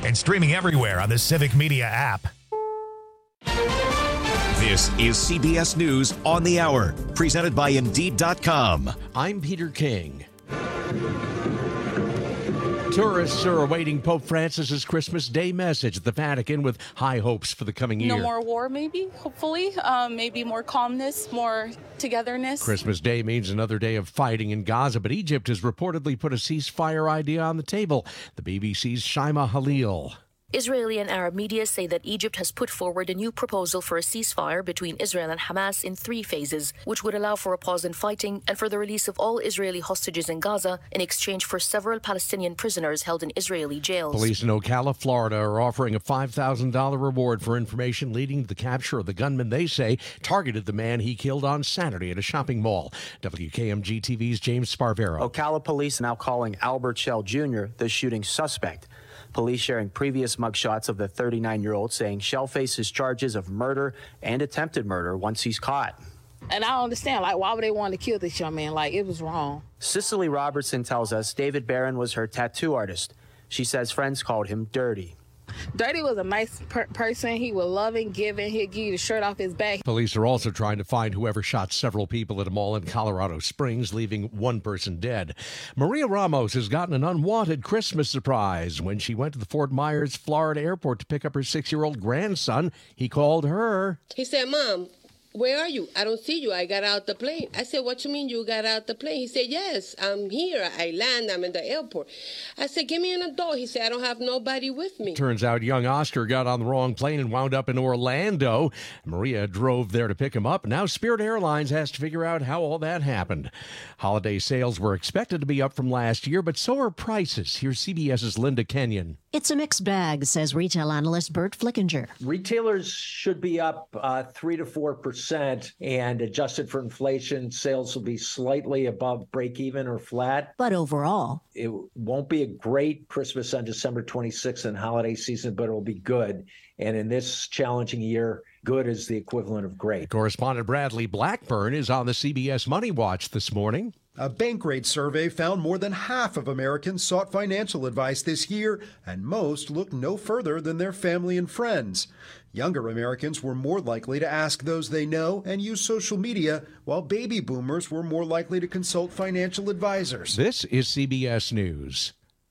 and streaming everywhere on the Civic Media app. This is CBS News on the Hour, presented by Indeed.com. I'm Peter King. Tourists are awaiting Pope Francis's Christmas Day message at the Vatican with high hopes for the coming year. No more war, maybe, hopefully. Maybe more calmness, more togetherness. Christmas Day means another day of fighting in Gaza, but Egypt has reportedly put a ceasefire idea on the table. The BBC's Shaima Halil. Israeli and Arab media say that Egypt has put forward a new proposal for a ceasefire between Israel and Hamas in 3 phases, which would allow for a pause in fighting and for the release of all Israeli hostages in Gaza in exchange for several Palestinian prisoners held in Israeli jails. Police in Ocala, Florida are offering a $5,000 reward for information leading to the capture of the gunman they say targeted the man he killed on Saturday at a shopping mall. WKMG TV's James Sparvero. Ocala police now calling Albert Shell Jr. the shooting suspect. Police sharing previous mugshots of the 39-year-old, saying Shell faces charges of murder and attempted murder once he's caught. And I don't understand, why would they want to kill this young man? It was wrong. Cicely Robertson tells us David Barron was her tattoo artist. She says friends called him Dirty. Dirty was a nice person. He was loving, giving. He'd give you the shirt off his back. Police are also trying to find whoever shot several people at a mall in Colorado Springs, leaving one person dead. Maria Ramos has gotten an unwanted Christmas surprise. When she went to the Fort Myers, Florida airport to pick up her 6-year-old grandson, he called her. He said, "Mom, where are you? I don't see you. I got out the plane." I said, "What you mean you got out the plane?" He said, "Yes, I'm here. I land. I'm in the airport." I said, "Give me an adult." He said, "I don't have nobody with me." Turns out young Oscar got on the wrong plane and wound up in Orlando. Maria drove there to pick him up. Now Spirit Airlines has to figure out how all that happened. Holiday sales were expected to be up from last year, but so are prices. Here's CBS's Linda Kenyon. It's a mixed bag, says retail analyst Bert Flickinger. Retailers should be up 3 to 4%, and adjusted for inflation, sales will be slightly above break even or flat. But overall, it won't be a great Christmas on December 26th and holiday season, but it will be good. And in this challenging year, good is the equivalent of great. Correspondent Bradley Blackburn is on the CBS Money Watch this morning. A Bankrate survey found more than half of Americans sought financial advice this year, and most looked no further than their family and friends. Younger Americans were more likely to ask those they know and use social media, while baby boomers were more likely to consult financial advisors. This is CBS News.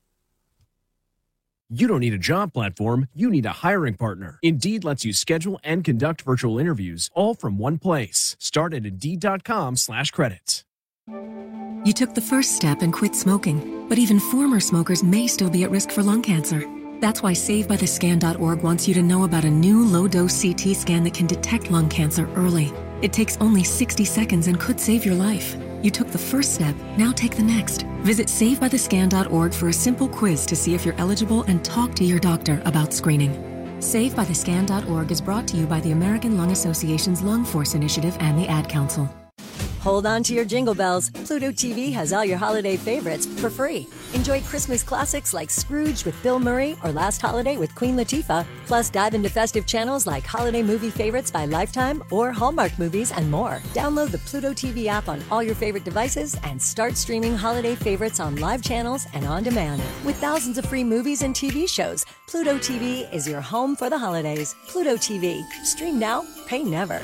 You don't need a job platform, you need a hiring partner. Indeed lets you schedule and conduct virtual interviews all from one place. Start at Indeed.com/credits. You took the first step and quit smoking, but even former smokers may still be at risk for lung cancer. That's why SaveByTheScan.org wants you to know about a new low-dose CT scan that can detect lung cancer early. It takes only 60 seconds and could save your life. You took the first step, now take the next. Visit SaveByTheScan.org for a simple quiz to see if you're eligible and talk to your doctor about screening. SaveByTheScan.org is brought to you by the American Lung Association's Lung Force Initiative and the Ad Council. Hold on to your jingle bells. Pluto TV has all your holiday favorites for free. Enjoy Christmas classics like Scrooge with Bill Murray or Last Holiday with Queen Latifah. Plus, dive into festive channels like holiday movie favorites by Lifetime or Hallmark movies and more. Download the Pluto TV app on all your favorite devices and start streaming holiday favorites on live channels and on demand. With thousands of free movies and TV shows, Pluto TV is your home for the holidays. Pluto TV. Stream now, pay never.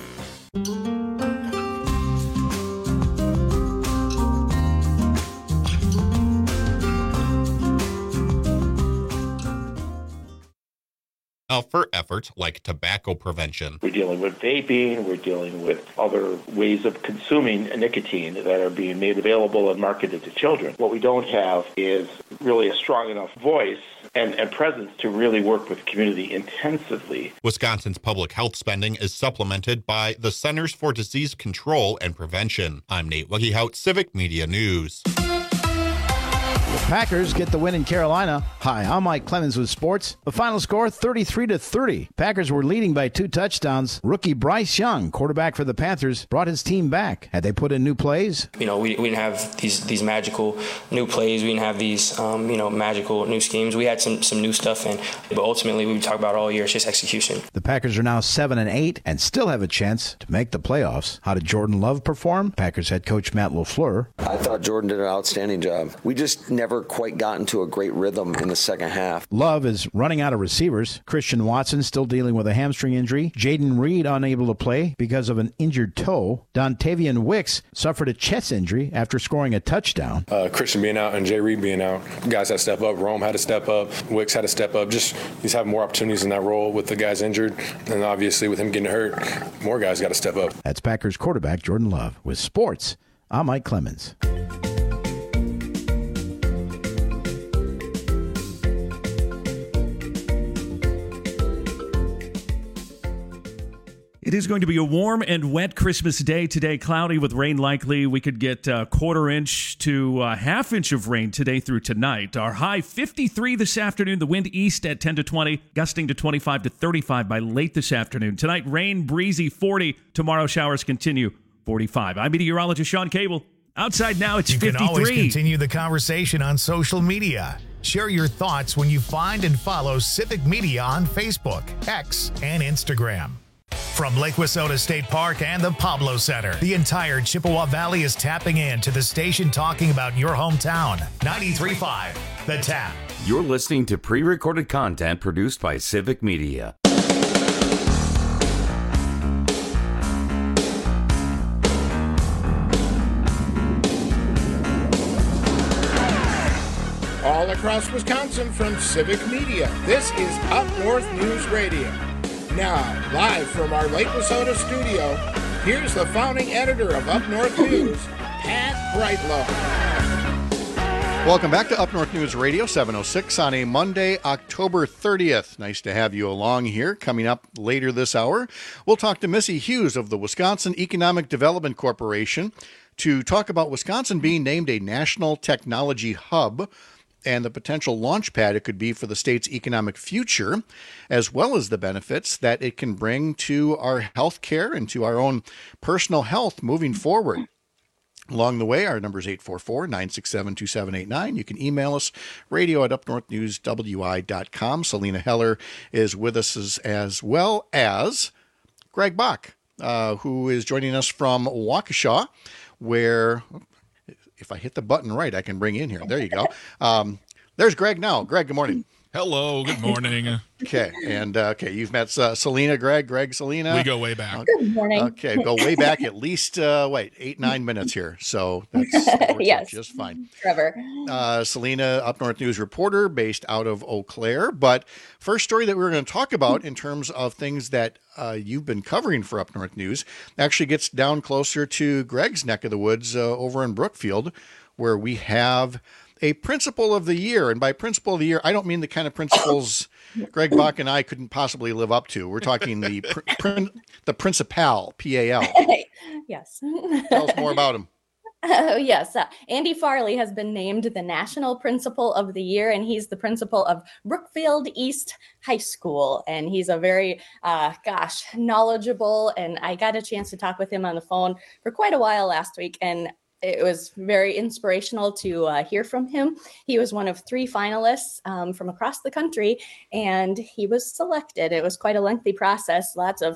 For efforts like tobacco prevention. We're dealing with vaping, we're dealing with other ways of consuming nicotine that are being made available and marketed to children. What we don't have is really a strong enough voice and presence to really work with the community intensively. Wisconsin's public health spending is supplemented by the Centers for Disease Control and Prevention. I'm Nate Wuggehout, Civic Media News. The Packers get the win in Carolina. Hi, I'm Mike Clemens with sports. The final score, 33-30. Packers were leading by 2 touchdowns. Rookie Bryce Young, quarterback for the Panthers, brought his team back. Had they put in new plays? We didn't have these magical new plays. We didn't have these, magical new schemes. We had some new stuff, but ultimately we talk about all year. It's just execution. The Packers are now 7-8 and still have a chance to make the playoffs. How did Jordan Love perform? Packers head coach Matt LaFleur. I thought Jordan did an outstanding job. We just never quite got into a great rhythm in the second half. Love is running out of receivers. Christian Watson still dealing with a hamstring injury. Jaden Reed unable to play because of an injured toe. Dontavian Wicks suffered a chest injury after scoring a touchdown. Christian being out and Jay Reed being out, guys had to step up. Rome had to step up. Wicks had to step up. Just he's having more opportunities in that role with the guys injured. And obviously with him getting hurt, more guys got to step up. That's Packers quarterback Jordan Love. With sports, I'm Mike Clemens. It is going to be a warm and wet Christmas day today. Cloudy with rain likely. We could get a quarter inch to a half inch of rain today through tonight. Our high 53 this afternoon. The wind east at 10 to 20, gusting to 25 to 35 by late this afternoon. Tonight, rain, breezy, 40. Tomorrow, showers continue, 45. I'm meteorologist Sean Cable. Outside now, it's 53. You can always continue the conversation on social media. Share your thoughts when you find and follow Civic Media on Facebook, X, and Instagram. From Lake Wissota State Park and the Pablo Center, the entire Chippewa Valley is tapping in to the station talking about your hometown. 93.5, The Tap. You're listening to pre-recorded content produced by Civic Media. All across Wisconsin from Civic Media, this is Up North News Radio. Now, live from our Lake Wissota studio, here's the founding editor of Up North News, Pat Brightlow. Welcome back to Up North News Radio, 706 on a Monday, October 30th. Nice to have you along here. Coming up later this hour, we'll talk to Missy Hughes of the Wisconsin Economic Development Corporation to talk about Wisconsin being named a national technology hub and the potential launch pad it could be for the state's economic future, as well as the benefits that it can bring to our health care and to our own personal health moving forward. Along the way, our number is 844-967-2789. You can email us, radio@upnorthnewswi.com. Selena Heller is with us as well as Greg Bach, who is joining us from Waukesha, where... if I hit the button right, I can bring in here. There you go. There's Greg now. Greg, good morning. Hello, good morning. Okay, and you've met Selena, Greg, Selena. We go way back. Good morning. Okay, go way back at least, 8-9 minutes here. So that's yes. Just fine. Trevor. Selena, Up North News reporter based out of Eau Claire. But first story that we're going to talk about in terms of things that you've been covering for Up North News actually gets down closer to Greg's neck of the woods over in Brookfield, where we have a principal of the year. And by principal of the year, I don't mean the kind of principles Greg Bach and I couldn't possibly live up to. We're talking the principal, P-A-L. Yes. Tell us more about him. Yes. Andy Farley has been named the National Principal of the Year, and he's the principal of Brookfield East High School. And he's a very, knowledgeable, and I got a chance to talk with him on the phone for quite a while last week. And it was very inspirational to hear from him. He was one of 3 finalists from across the country, and he was selected. It was quite a lengthy process, lots of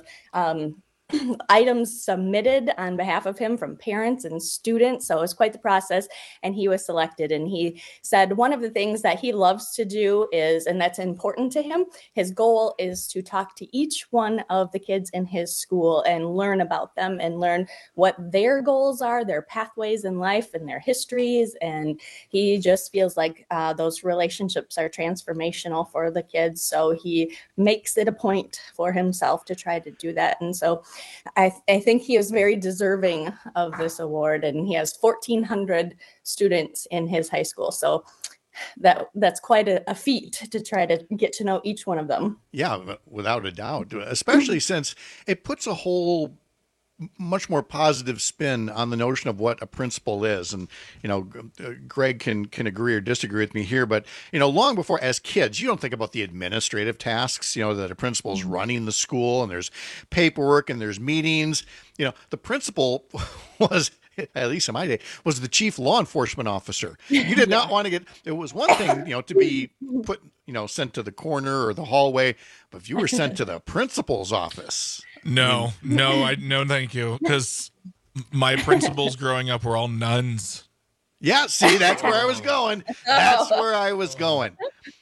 items submitted on behalf of him from parents and students. So it was quite the process, and he was selected. And he said one of the things that he loves to do is, and that's important to him, his goal is to talk to each one of the kids in his school and learn about them and learn what their goals are, their pathways in life and their histories. And he just feels like those relationships are transformational for the kids. So he makes it a point for himself to try to do that. And so I think he is very deserving of this award, and he has 1,400 students in his high school. So that's quite a feat to try to get to know each one of them. Yeah, without a doubt, especially since it puts a whole much more positive spin on the notion of what a principal is. And, Greg can agree or disagree with me here, but, long before, as kids, you don't think about the administrative tasks, that a principal is running the school, and there's paperwork and there's meetings. The principal was, at least in my day, was the chief law enforcement officer. You did not want to get, it was one thing, to be put, sent to the corner or the hallway, but if you were sent to the principal's office. No, thank you. Because my principals growing up were all nuns. Yeah, see, that's where I was going. That's where I was going.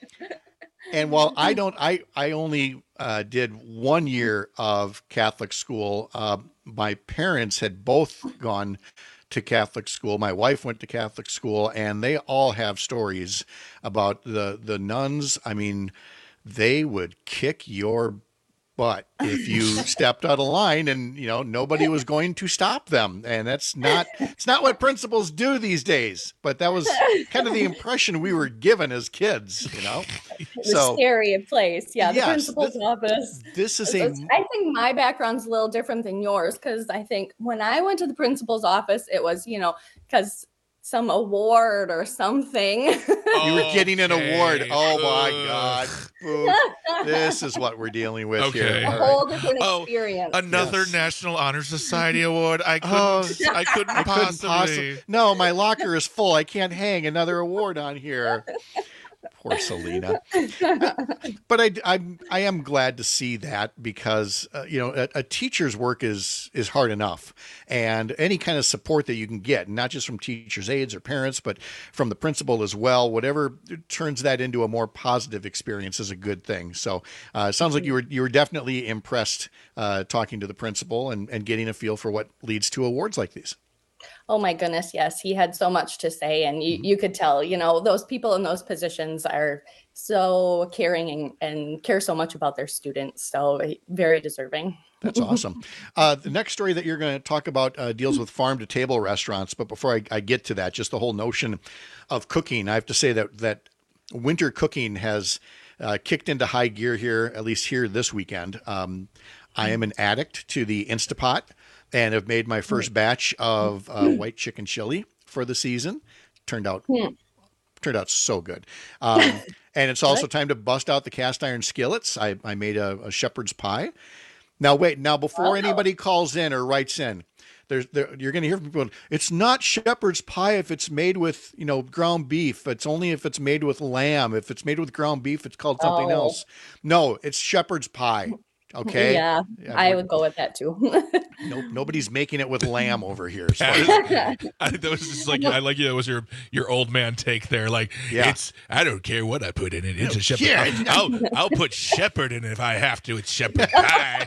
And while I only did 1 year of Catholic school. My parents had both gone to Catholic school. My wife went to Catholic school, and they all have stories about the nuns. I mean, they would kick your butt if you stepped out of line, and nobody was going to stop them. And it's not what principals do these days, but that was kind of the impression we were given as kids, The scary place. Yeah, the yes, principal's office. I think my background's a little different than yours, because I think when I went to the principal's office, it was, because some award or something. You were getting an award. Oh my God. Ooh, this is what we're dealing with here. A whole different experience. Another National Honor Society award. I couldn't possibly. No, my locker is full. I can't hang another award on here. Poor Selena. But I am glad to see that, because a teacher's work is hard enough, and any kind of support that you can get, not just from teachers' aides or parents, but from the principal as well, whatever turns that into a more positive experience is a good thing. So it sounds like you were definitely impressed talking to the principal and getting a feel for what leads to awards like these. Oh my goodness, yes. He had so much to say, and you could tell, those people in those positions are so caring and care so much about their students. So very deserving. That's awesome. The next story that you're going to talk about deals with farm-to-table restaurants. But before I get to that, just the whole notion of cooking, I have to say that winter cooking has kicked into high gear here, at least here this weekend. I am an addict to the Instapot, and have made my first batch of white chicken chili for the season. Turned out so good. And it's also time to bust out the cast iron skillets. I made a shepherd's pie. Now, before anybody calls in or writes in, you're going to hear from people, it's not shepherd's pie if it's made with, ground beef. It's only if it's made with lamb. If it's made with ground beef, it's called something else. No, it's shepherd's pie. Okay. Yeah, I would go with that too. Nope, nobody's making it with lamb over here. I think that was just like, I like it was your old man take there. Like, I don't care what I put in it. It's a shepherd. Yeah. I'll put shepherd in it if I have to. It's shepherd pie.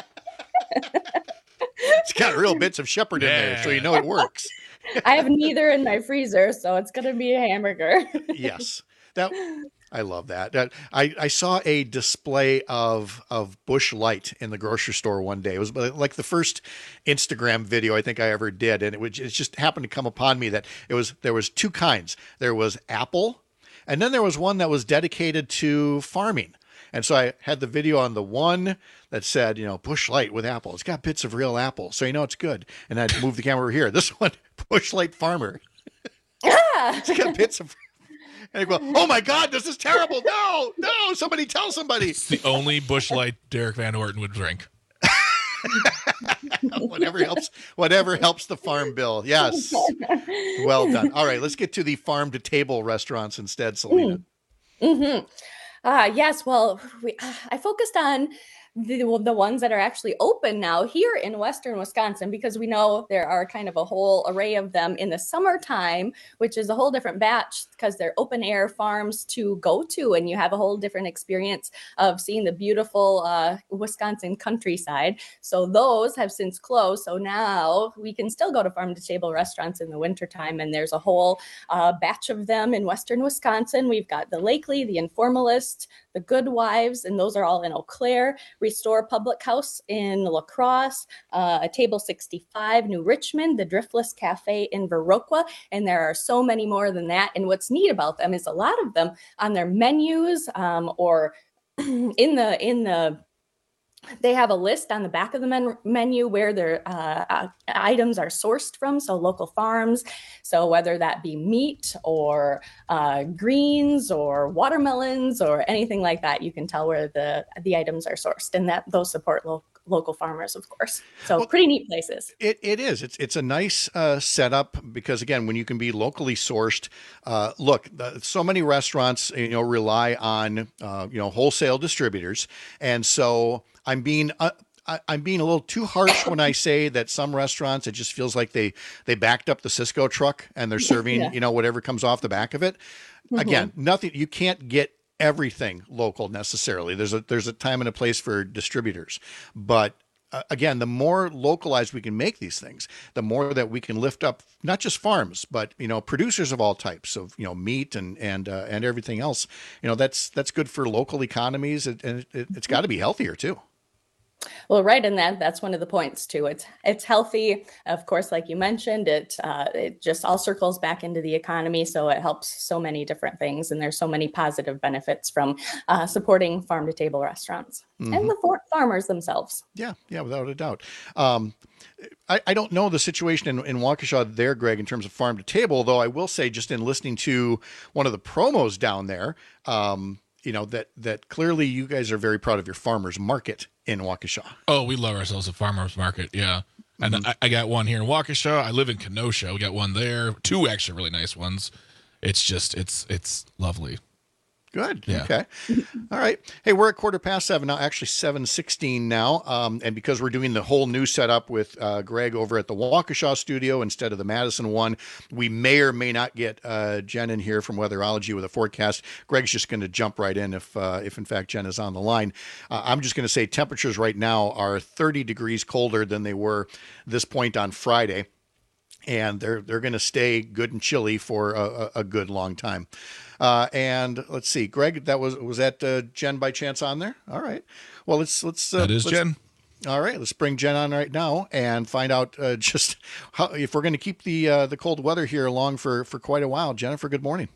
It's got real bits of shepherd in there, so it works. I have neither in my freezer, so it's going to be a hamburger. Yes. I love that. I saw a display of Busch Light in the grocery store one day. It was like the first Instagram video I think I ever did, and it just happened to come upon me that there was two kinds. There was apple, and then there was one that was dedicated to farming. And so I had the video on the one that said, Busch Light with apple. It's got bits of real apple, so it's good. And I'd move the camera over here. This one, Busch Light Farmer. It's got bits of. And I go, oh my God, this is terrible. No, somebody tell somebody. It's the only Busch Light Derek Van Orton would drink. Whatever helps the farm bill. Yes. Well done. All right, let's get to the farm to table restaurants instead, Selena. Yes. Well, I focused on the ones that are actually open now here in Western Wisconsin, because we know there are kind of a whole array of them in the summertime, which is a whole different batch because they're open air farms to go to, and you have a whole different experience of seeing the beautiful Wisconsin countryside. So those have since closed. So now we can still go to farm to table restaurants in the wintertime, and there's a whole batch of them in Western Wisconsin. We've got the Lakely, the Informalist, the Good Wives, and those are all in Eau Claire. Restore Public House in La Crosse, a Table 65, New Richmond, the Driftless Cafe in Viroqua, and there are so many more than that. And what's neat about them is a lot of them on their menus or they have a list on the back of the menu where their items are sourced from, so local farms. So whether that be meat or greens or watermelons or anything like that, you can tell where the items are sourced, and that those support local farmers, of course. So pretty neat places. It is. It's a nice setup because, again, when you can be locally sourced, so many restaurants rely on wholesale distributors, and so I'm being I'm being a little too harsh when I say that some restaurants, it just feels like they backed up the Cisco truck and they're serving, whatever comes off the back of it. Mm-hmm. Again, nothing, you can't get everything local necessarily. There's a time and a place for distributors, but again, the more localized we can make these things, the more that we can lift up not just farms, but producers of all types of meat and everything else. That's good for local economies, and it's got to be healthier too. Well, right, and that's one of the points too. It's healthy, of course, like you mentioned. It just all circles back into the economy, so it helps so many different things, and there's so many positive benefits from supporting farm to table restaurants and the farmers themselves. Yeah, without a doubt. I don't know the situation in Waukesha there, Greg, in terms of farm to table, though I will say, just in listening to one of the promos down there, that clearly you guys are very proud of your farmers market in Waukesha. Oh, we love ourselves a farmers market. Yeah. And I got one here in Waukesha. I live in Kenosha. We got one there. 2 actually really nice ones. It's just, it's lovely. Good. Yeah. Okay. All right. Hey, we're at 7:15 now, actually 7:16 now. And because we're doing the whole new setup with Greg over at the Waukesha studio instead of the Madison one, we may or may not get Jen in here from Weatherology with a forecast. Greg's just going to jump right in if in fact Jen is on the line. I'm just going to say temperatures right now are 30 degrees colder than they were this point on Friday. And they're going to stay good and chilly for a good long time. And let's see, Greg, was that Jen by chance on there? All right. Well, let's Jen. All right, let's bring Jen on right now and find out just how, if we're going to keep the cold weather here along for quite a while. Jennifer, good morning.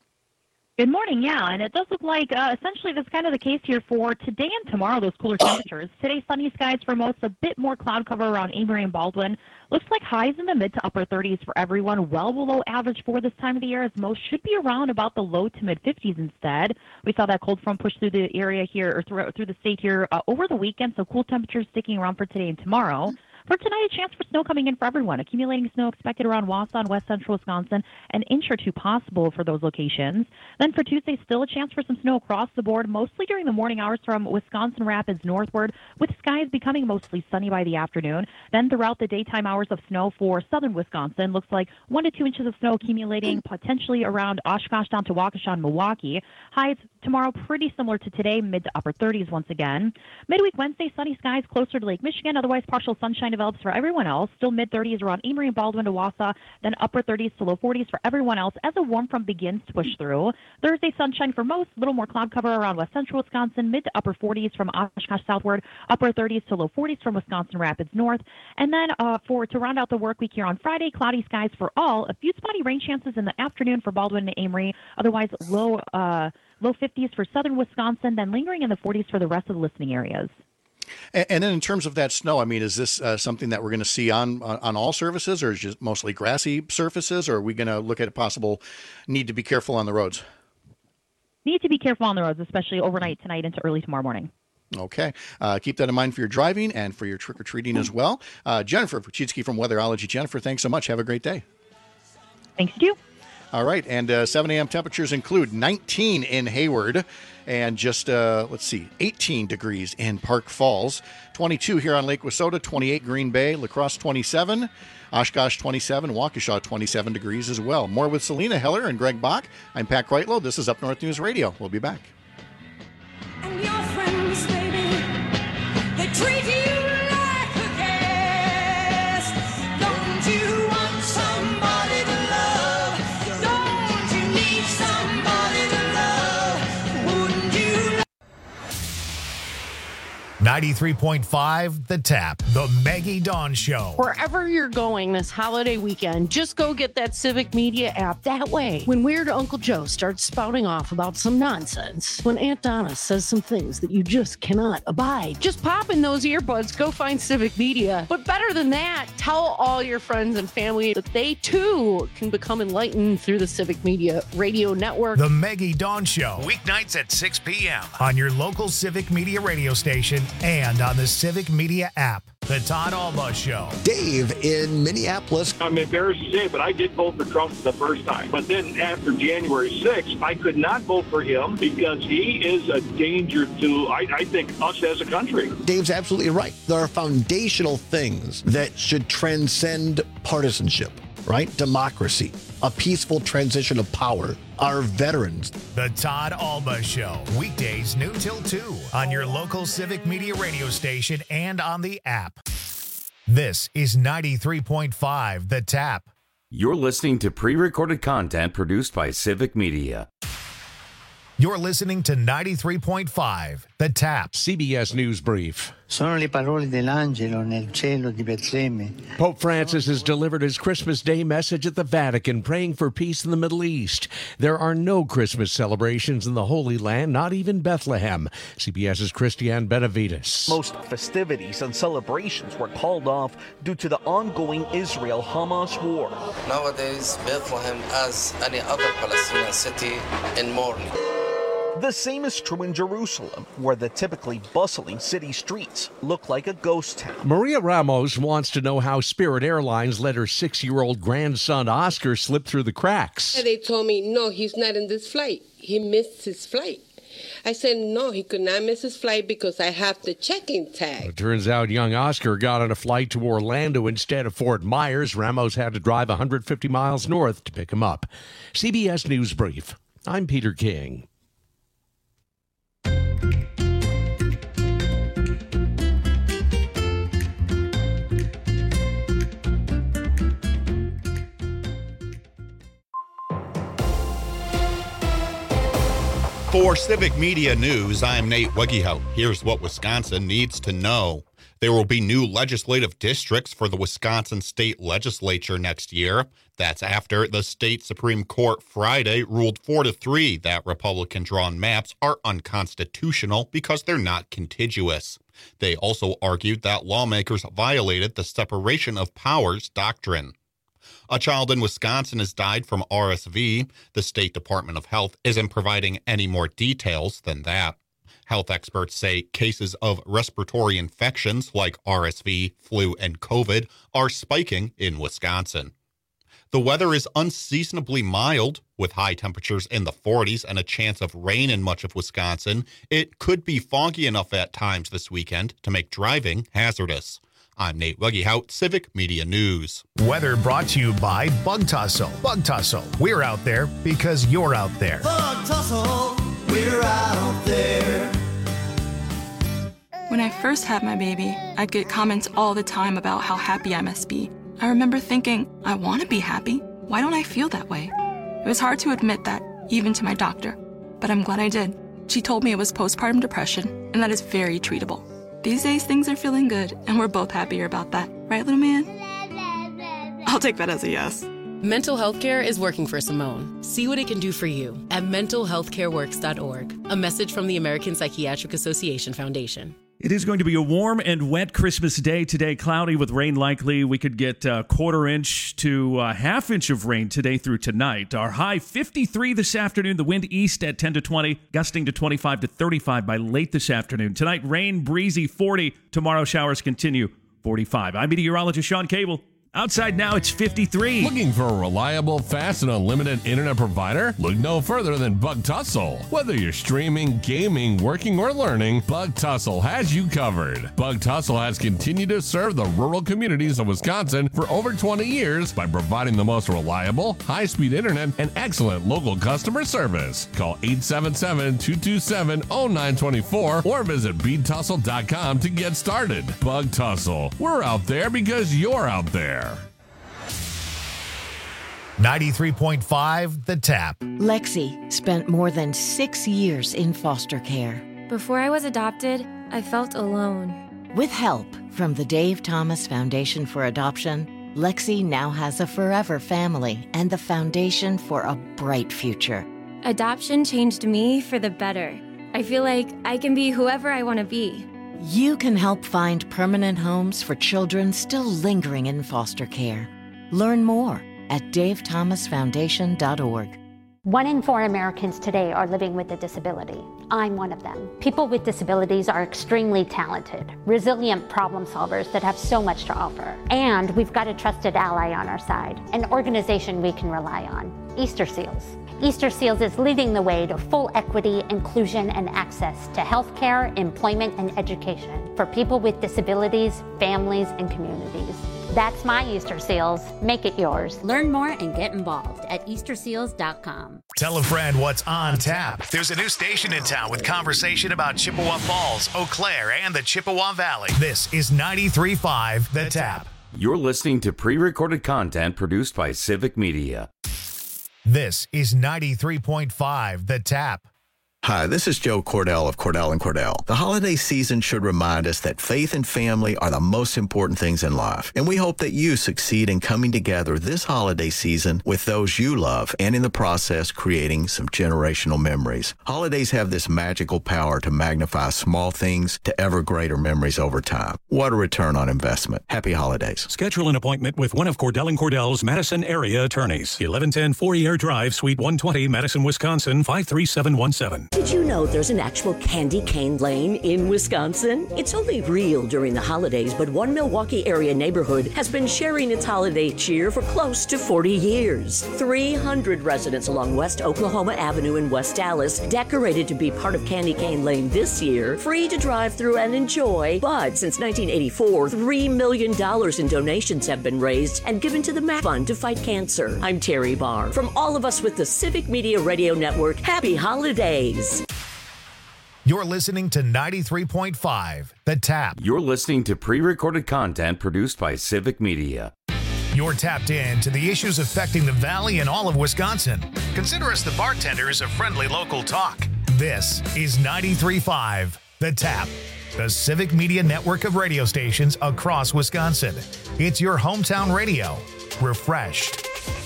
Good morning, yeah, and it does look like essentially that's kind of the case here for today and tomorrow, those cooler temperatures. Today, sunny skies for most, a bit more cloud cover around Amory and Baldwin. Looks like highs in the mid to upper 30s for everyone, well below average for this time of the year, as most should be around about the low to mid 50s instead. We saw that cold front push through the area here, or through the state here over the weekend, so cool temperatures sticking around for today and tomorrow. For tonight, a chance for snow coming in for everyone. Accumulating snow expected around Wausau and west central Wisconsin, an inch or two possible for those locations. Then for Tuesday, still a chance for some snow across the board, mostly during the morning hours from Wisconsin Rapids northward, with skies becoming mostly sunny by the afternoon. Then throughout the daytime hours of snow for southern Wisconsin, looks like 1 to 2 inches of snow accumulating potentially around Oshkosh down to Waukesha and Milwaukee. Highs tomorrow pretty similar to today, mid to upper 30s once again. Midweek Wednesday, sunny skies closer to Lake Michigan, otherwise partial sunshine develops for everyone else. Still mid-30s around Amory and Baldwin to Wausau, then upper 30s to low 40s for everyone else as a warm front begins to push through. Thursday, sunshine for most, little more cloud cover around west central Wisconsin, mid to upper 40s from Oshkosh southward, upper 30s to low 40s from Wisconsin Rapids north. And then to round out the work week here on Friday, cloudy skies for all, a few spotty rain chances in the afternoon for Baldwin and Amory, otherwise low 50s for southern Wisconsin, then lingering in the 40s for the rest of the listening areas. And then in terms of that snow, I mean, is this something that we're going to see on all surfaces, or is it just mostly grassy surfaces, or are we going to look at a possible need to be careful on the roads? Need to be careful on the roads, especially overnight tonight into early tomorrow morning. Okay. Keep that in mind for your driving and for your trick-or-treating as well. Jennifer Puchitsky from Weatherology. Jennifer, thanks so much. Have a great day. Thanks, you. All right, and 7 a.m. temperatures include 19 in Hayward and just, 18 degrees in Park Falls, 22 here on Lake Wissota, 28 Green Bay, La Crosse 27, Oshkosh 27, Waukesha 27 degrees as well. More with Selena Heller and Greg Bach. I'm Pat Kreitlow. This is Up North News Radio. We'll be back. And your friends, baby, they treat you like a guest. Don't you want somebody to love? Don't you need somebody to love? Wouldn't you? 93.5 The Tap, The Maggie Dawn Show. Wherever you're going this holiday weekend, just go get that Civic Media app. That way, when Weird Uncle Joe starts spouting off about some nonsense, when Aunt Donna says some things that you just cannot abide, just pop in those earbuds, go find Civic Media. But better than that, tell all your friends and family that they too can become enlightened through the Civic Media radio network. The Maggie Dawn Show, weeknights at 6 p.m. on your local Civic Media radio station and on the Civic Media app. The Todd Alba Show. Dave in Minneapolis. I'm embarrassed to say, but I did vote for Trump the first time. But then after January 6th, I could not vote for him because he is a danger to, I think, us as a country. Dave's absolutely right. There are foundational things that should transcend partisanship, right? Democracy, a peaceful transition of power, our veterans. The Todd Alba Show, weekdays noon till 2 on your local Civic Media radio station and on the app. This is 93.5 The Tap. You're listening to pre-recorded content produced by Civic Media. You're listening to 93.5 The Tap. CBS News Brief. Sono le parole dell'angelo nel cielo di Betlemme. Pope Francis has delivered his Christmas Day message at the Vatican, praying for peace in the Middle East. There are no Christmas celebrations in the Holy Land, not even Bethlehem. CBS's Christiane Benavides. Most festivities and celebrations were called off due to the ongoing Israel-Hamas war. Nowadays, Bethlehem, as any other Palestinian city, in mourning. The same is true in Jerusalem, where the typically bustling city streets look like a ghost town. Maria Ramos wants to know how Spirit Airlines let her 6-year-old grandson Oscar slip through the cracks. They told me, no, he's not in this flight. He missed his flight. I said, no, he could not miss his flight because I have the check-in tag. It turns out young Oscar got on a flight to Orlando instead of Fort Myers. Ramos had to drive 150 miles north to pick him up. CBS News Brief. I'm Peter King. For Civic Media News, I'm Nate Wegehout. Here's what Wisconsin needs to know. There will be new legislative districts for the Wisconsin State Legislature next year. That's after the state Supreme Court Friday ruled 4-3 that Republican-drawn maps are unconstitutional because they're not contiguous. They also argued that lawmakers violated the separation of powers doctrine. A child in Wisconsin has died from RSV. The State Department of Health isn't providing any more details than that. Health experts say cases of respiratory infections like RSV, flu, and COVID are spiking in Wisconsin. The weather is unseasonably mild, with high temperatures in the 40s and a chance of rain in much of Wisconsin. It could be foggy enough at times this weekend to make driving hazardous. I'm Nate Wegehout, Civic Media News. Weather brought to you by Bug Tussle. Bug Tussle, we're out there because you're out there. Bug Tussle, we're out there. When I first had my baby, I'd get comments all the time about how happy I must be. I remember thinking, I want to be happy. Why don't I feel that way? It was hard to admit that, even to my doctor. But I'm glad I did. She told me it was postpartum depression, and that is very treatable. These days, things are feeling good, and we're both happier about that. Right, little man? I'll take that as a yes. Mental health care is working for Simone. See what it can do for you at mentalhealthcareworks.org. A message from the American Psychiatric Association Foundation. It is going to be a warm and wet Christmas day today. Cloudy with rain likely. We could get a 1/4 inch to a 1/2 inch of rain today through tonight. Our high 53 this afternoon. The wind east at 10 to 20, gusting to 25 to 35 by late this afternoon. Tonight, rain, breezy, 40. Tomorrow, showers continue, 45. I'm meteorologist Sean Cable. Outside now, it's 53. Looking for a reliable, fast, and unlimited internet provider? Look no further than Bug Tussle. Whether you're streaming, gaming, working, or learning, Bug Tussle has you covered. Bug Tussle has continued to serve the rural communities of Wisconsin for over 20 years by providing the most reliable, high-speed internet and excellent local customer service. Call 877-227-0924 or visit BeatTussle.com to get started. Bug Tussle. We're out there because you're out there. 93.5 The Tap. Lexi spent more than 6 years in foster care. Before I was adopted, I felt alone. With help from the Dave Thomas Foundation for Adoption, Lexi now has a forever family and the foundation for a bright future. Adoption changed me for the better. I feel like I can be whoever I want to be. You can help find permanent homes for children still lingering in foster care. Learn more at davethomasfoundation.org. 1 in 4 Americans today are living with a disability. I'm one of them. People with disabilities are extremely talented, resilient problem solvers that have so much to offer. And we've got a trusted ally on our side, an organization we can rely on, Easter Seals. Easter Seals is leading the way to full equity, inclusion, and access to healthcare, employment, and education for people with disabilities, families, and communities. That's my Easter Seals. Make it yours. Learn more and get involved at EasterSeals.com. Tell a friend what's on tap. There's a new station in town with conversation about Chippewa Falls, Eau Claire, and the Chippewa Valley. This is 93.5 The Tap. You're listening to pre-recorded content produced by Civic Media. This is 93.5 The Tap. Hi, this is Joe Cordell of Cordell & Cordell. The holiday season should remind us that faith and family are the most important things in life. And we hope that you succeed in coming together this holiday season with those you love and in the process creating some generational memories. Holidays have this magical power to magnify small things to ever greater memories over time. What a return on investment. Happy holidays. Schedule an appointment with one of Cordell & Cordell's Madison area attorneys. 1110 Fourier Drive, Suite 120, Madison, Wisconsin, 53717. Did you know there's an actual candy cane lane in Wisconsin? It's only real during the holidays, but one Milwaukee area neighborhood has been sharing its holiday cheer for close to 40 years. 300 residents along West Oklahoma Avenue in West Dallas decorated to be part of Candy Cane Lane this year, free to drive through and enjoy. But since 1984, $3 million in donations have been raised and given to the MAC Fund to fight cancer. I'm Terry Barr. From all of us with the Civic Media Radio Network, happy holidays. You're listening to 93.5 The Tap. You're listening to pre-recorded content produced by Civic Media. You're tapped in to the issues affecting the Valley and all of Wisconsin. Consider us the bartenders of friendly local talk. This is 93.5 The Tap, the Civic Media network of radio stations across Wisconsin. It's your hometown radio, refreshed.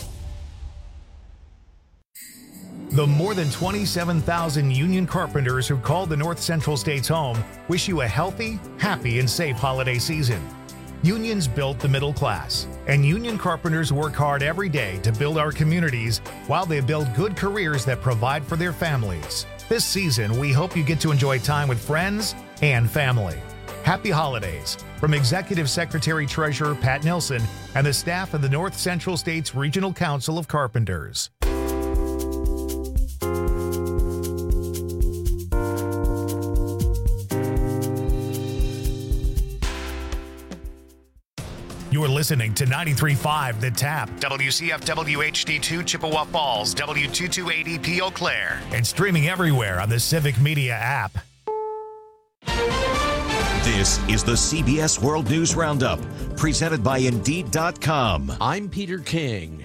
The more than 27,000 union carpenters who called the North Central States home wish you a healthy, happy, and safe holiday season. Unions built the middle class, and union carpenters work hard every day to build our communities while they build good careers that provide for their families. This season, we hope you get to enjoy time with friends and family. Happy holidays from Executive Secretary Treasurer Pat Nilsson and the staff of the North Central States Regional Council of Carpenters. You're listening to 93.5 The Tap, WCFW HD2 Chippewa Falls, W228EP Eau Claire, and streaming everywhere on the Civic Media app. This is the CBS World News Roundup, presented by Indeed.com. I'm Peter King.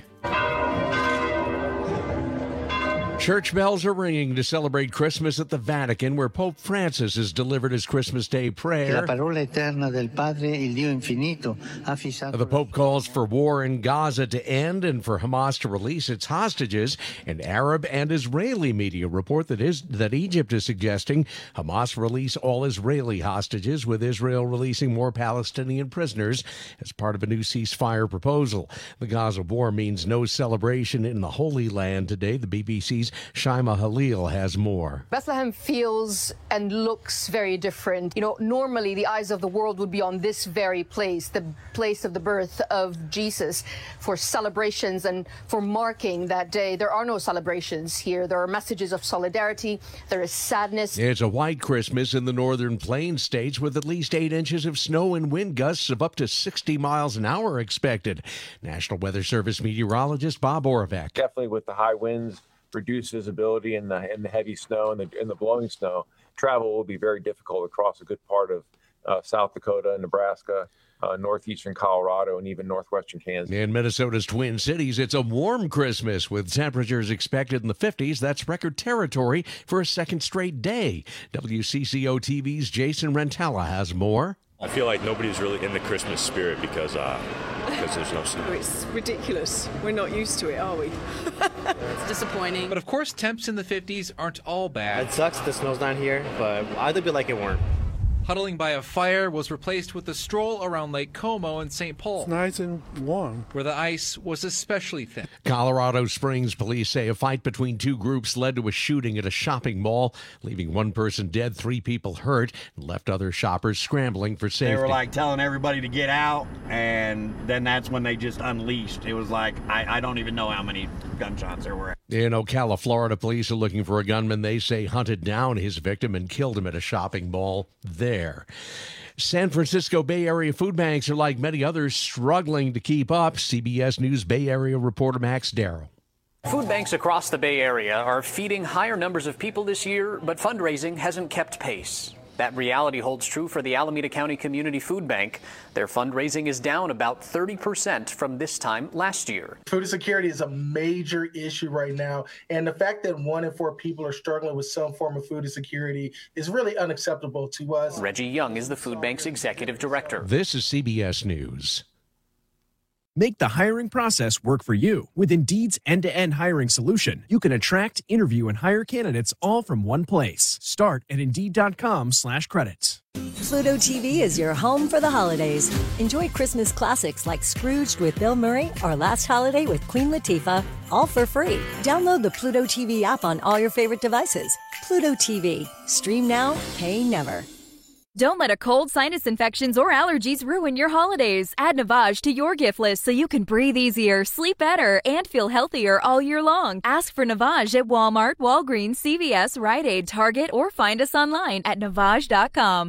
Church bells are ringing to celebrate Christmas at the Vatican, where Pope Francis has delivered his Christmas Day prayer. La parola eterna del Padre, il Dio infinito, ha fissato. The Pope calls for war in Gaza to end and for Hamas to release its hostages. And Arab and Israeli media report that Egypt is suggesting Hamas release all Israeli hostages, with Israel releasing more Palestinian prisoners as part of a new ceasefire proposal. The Gaza war means no celebration in the Holy Land today. The BBC's Shaima Halil has more. Bethlehem feels and looks very different. You know, normally the eyes of the world would be on this very place, the place of the birth of Jesus, for celebrations and for marking that day. There are no celebrations here. There are messages of solidarity. There is sadness. It's a white Christmas in the northern plains states, with at least 8 inches of snow and wind gusts of up to 60 miles an hour expected. National Weather Service meteorologist Bob Oravec. Definitely with the high winds, reduced visibility, and the heavy snow and the blowing snow, travel will be very difficult across a good part of South Dakota, Nebraska, northeastern Colorado, and even northwestern Kansas. In Minnesota's Twin Cities, it's a warm Christmas with temperatures expected in the 50s. That's record territory for a second straight day. WCCO TV's Jason Rentella has more. I feel like nobody's really in the Christmas spirit because there's no snow. It's ridiculous. We're not used to it, are we? It's disappointing. But of course, temps in the 50s aren't all bad. It sucks the snow's not here, but I'd be like it weren't. Huddling by a fire was replaced with a stroll around Lake Como in St. Paul. It's nice and warm. Where the ice was especially thin. Colorado Springs police say a fight between two groups led to a shooting at a shopping mall, leaving one person dead, 3 people hurt, and left other shoppers scrambling for safety. They were like telling everybody to get out, and then that's when they just unleashed. It was like, I don't even know how many gunshots there were. In Ocala, Florida, police are looking for a gunman they say hunted down his victim and killed him at a shopping mall there. San Francisco Bay Area food banks are like many others struggling to keep up. CBS News Bay Area reporter Max Darrow. Food banks across the Bay Area are feeding higher numbers of people this year, but fundraising hasn't kept pace. That reality holds true for the Alameda County Community Food Bank. Their fundraising is down about 30% from this time last year. Food insecurity is a major issue right now, and the fact that 1 in 4 people are struggling with some form of food insecurity is really unacceptable to us. Reggie Young is the food bank's executive director. This is CBS News. Make the hiring process work for you. With Indeed's end-to-end hiring solution, you can attract, interview, and hire candidates all from one place. Start at Indeed.com/credits. Pluto TV is your home for the holidays. Enjoy Christmas classics like Scrooged with Bill Murray or Last Holiday with Queen Latifah, all for free. Download the Pluto TV app on all your favorite devices. Pluto TV. Stream now, pay never. Don't let a cold, sinus infections, or allergies ruin your holidays. Add Navage to your gift list so you can breathe easier, sleep better, and feel healthier all year long. Ask for Navage at Walmart, Walgreens, CVS, Rite Aid, Target, or find us online at Navage.com.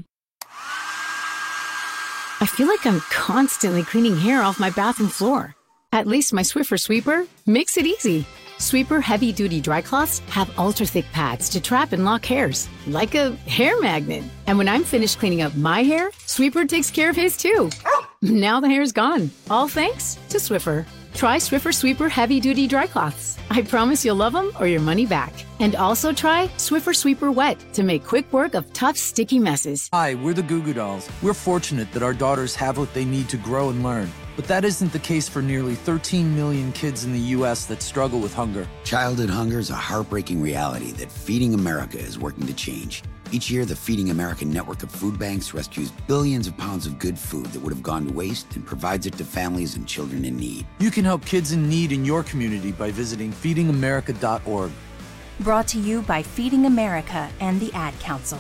I feel like I'm constantly cleaning hair off my bathroom floor. At least my Swiffer Sweeper makes it easy. Sweeper heavy-duty dry cloths have ultra-thick pads to trap and lock hairs, like a hair magnet. And when I'm finished cleaning up my hair, Sweeper takes care of his too. Now the hair's gone, all thanks to Swiffer. Try Swiffer Sweeper heavy-duty dry cloths. I promise you'll love them or your money back. And also try Swiffer Sweeper Wet to make quick work of tough, sticky messes. Hi, we're the Goo Goo Dolls. We're fortunate that our daughters have what they need to grow and learn. But that isn't the case for nearly 13 million kids in the U.S. that struggle with hunger. Childhood hunger is a heartbreaking reality that Feeding America is working to change. Each year, the Feeding America network of food banks rescues billions of pounds of good food that would have gone to waste and provides it to families and children in need. You can help kids in need in your community by visiting feedingamerica.org. Brought to you by Feeding America and the Ad Council.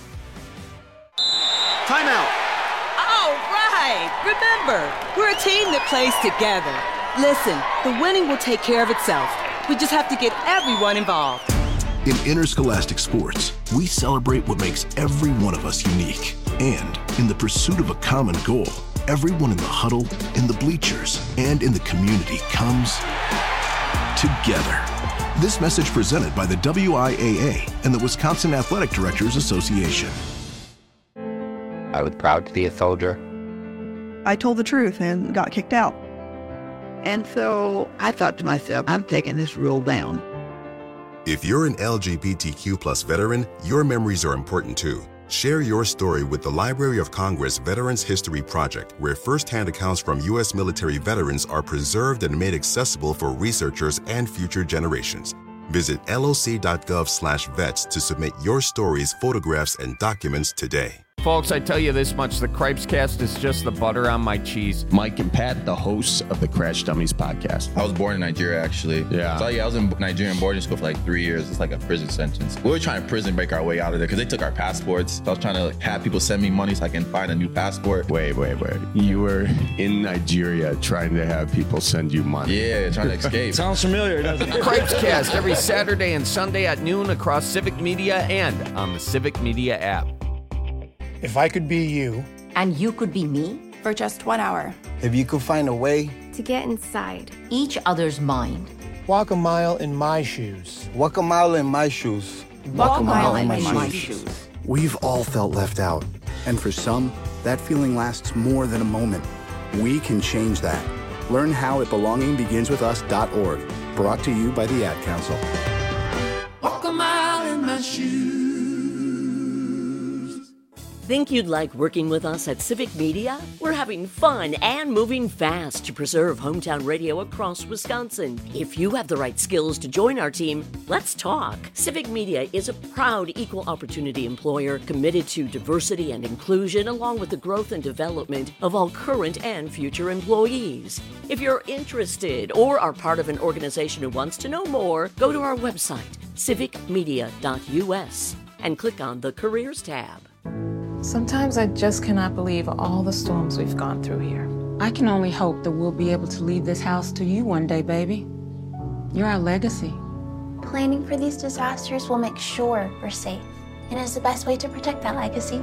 Timeout. All right. Remember, we're a team that plays together. Listen, the winning will take care of itself. We just have to get everyone involved. In interscholastic sports, we celebrate what makes every one of us unique. And in the pursuit of a common goal, everyone in the huddle, in the bleachers, and in the community comes together. This message presented by the WIAA and the Wisconsin Athletic Directors Association. I was proud to be a soldier. I told the truth and got kicked out. And so I thought to myself, I'm taking this rule down. If you're an LGBTQ+ veteran, your memories are important too. Share your story with the Library of Congress Veterans History Project, where first-hand accounts from U.S. military veterans are preserved and made accessible for researchers and future generations. Visit loc.gov/vets to submit your stories, photographs, and documents today. Folks, I tell you this much, the Cripescast is just the butter on my cheese. Mike and Pat, the hosts of the Crash Dummies podcast. I was born in Nigeria, actually. Yeah. So, I was in Nigerian boarding school for like 3 years. It's like a prison sentence. We were trying to prison break our way out of there because they took our passports. So I was trying to have people send me money so I can find a new passport. Wait. You were in Nigeria trying to have people send you money. Yeah, trying to escape. Sounds familiar, doesn't it? Cripescast every Saturday and Sunday at noon across Civic Media and on the Civic Media app. If I could be you. And you could be me? For just 1 hour. If you could find a way. To get inside each other's mind. Walk a mile in my shoes. Walk a mile in my shoes. Walk a mile in my shoes. We've all felt left out. And for some, that feeling lasts more than a moment. We can change that. Learn how at belongingbeginswithus.org. Brought to you by the Ad Council. Walk a mile in my shoes. Think you'd like working with us at Civic Media? We're having fun and moving fast to preserve hometown radio across Wisconsin. If you have the right skills to join our team, let's talk. Civic Media is a proud equal opportunity employer committed to diversity and inclusion, along with the growth and development of all current and future employees. If you're interested or are part of an organization who wants to know more, go to our website, civicmedia.us, and click on the Careers tab. Sometimes I just cannot believe all the storms we've gone through here. I can only hope that we'll be able to leave this house to you one day, baby. You're our legacy. Planning for these disasters will make sure we're safe, and is the best way to protect that legacy.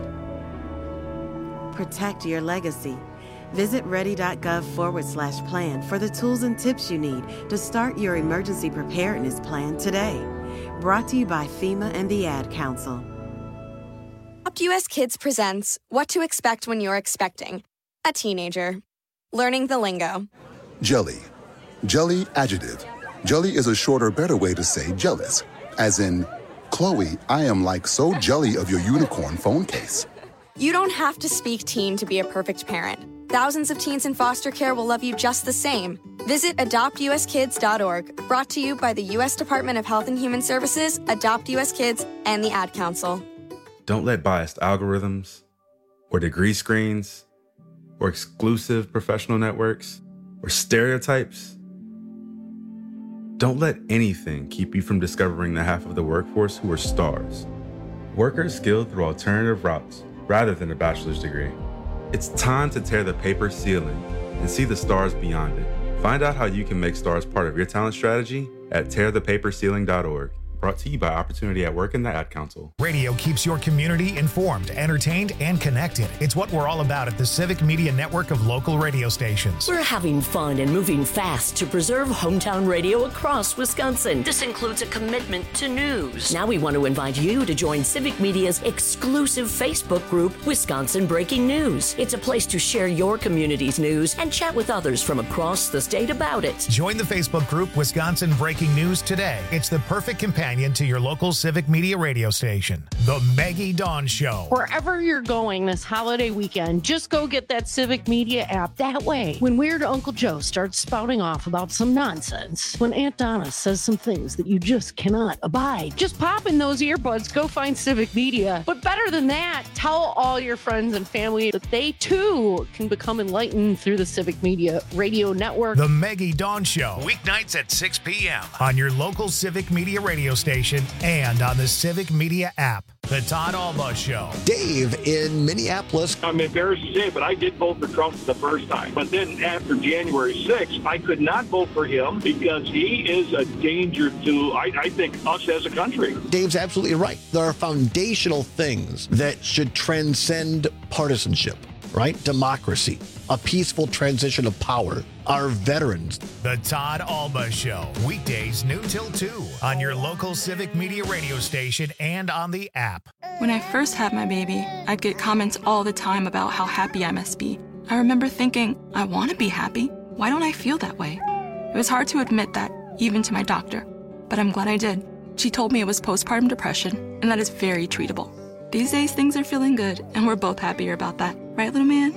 Protect your legacy. Visit ready.gov/plan for the tools and tips you need to start your emergency preparedness plan today. Brought to you by FEMA and the Ad Council. Adopt US Kids presents What to Expect When You're Expecting a Teenager. Learning the lingo. Jelly. Jelly adjective. Jelly is a shorter, better way to say jealous. As in, Chloe, I am like so jelly of your unicorn phone case. You don't have to speak teen to be a perfect parent. Thousands of teens in foster care will love you just the same. Visit adoptuskids.org. Brought to you by the U.S. Department of Health and Human Services, Adopt US Kids, and the Ad Council. Don't let biased algorithms, or degree screens, or exclusive professional networks, or stereotypes. Don't let anything keep you from discovering the half of the workforce who are stars. Workers skilled through alternative routes rather than a bachelor's degree. It's time to tear the paper ceiling and see the stars beyond it. Find out how you can make stars part of your talent strategy at tearthepaperceiling.org. Brought to you by Opportunity at Work and the Ad Council. Radio keeps your community informed, entertained, and connected. It's what we're all about at the Civic Media Network of local radio stations. We're having fun and moving fast to preserve hometown radio across Wisconsin. This includes a commitment to news. Now we want to invite you to join Civic Media's exclusive Facebook group, Wisconsin Breaking News. It's a place to share your community's news and chat with others from across the state about it. Join the Facebook group, Wisconsin Breaking News today. It's the perfect companion to your local Civic Media radio station. The Maggie Dawn Show. Wherever you're going this holiday weekend, just go get that Civic Media app. That way, when Weird Uncle Joe starts spouting off about some nonsense, when Aunt Donna says some things that you just cannot abide, just pop in those earbuds, go find Civic Media. But better than that, tell all your friends and family that they too can become enlightened through the Civic Media radio network. The Maggie Dawn Show, weeknights at 6 p.m. on your local Civic Media radio station and on the Civic Media app. The Todd Alba Show. Dave in Minneapolis. I'm embarrassed to say, but I did vote for Trump the first time. But then after January 6th, I could not vote for him because he is a danger to, I think, us as a country. Dave's absolutely right. There are foundational things that should transcend partisanship, right? Democracy, a peaceful transition of power, our veterans. The Todd Alba Show, weekdays noon till 2 on your local Civic Media radio station and on the app. When I first had my baby, I'd get comments all the time about how happy I must be. I remember thinking, I want to be happy. Why don't I feel that way? It was hard to admit that, even to my doctor, but I'm glad I did. She told me it was postpartum depression, and that is very treatable. These days, things are feeling good, and we're both happier about that. Right, little man?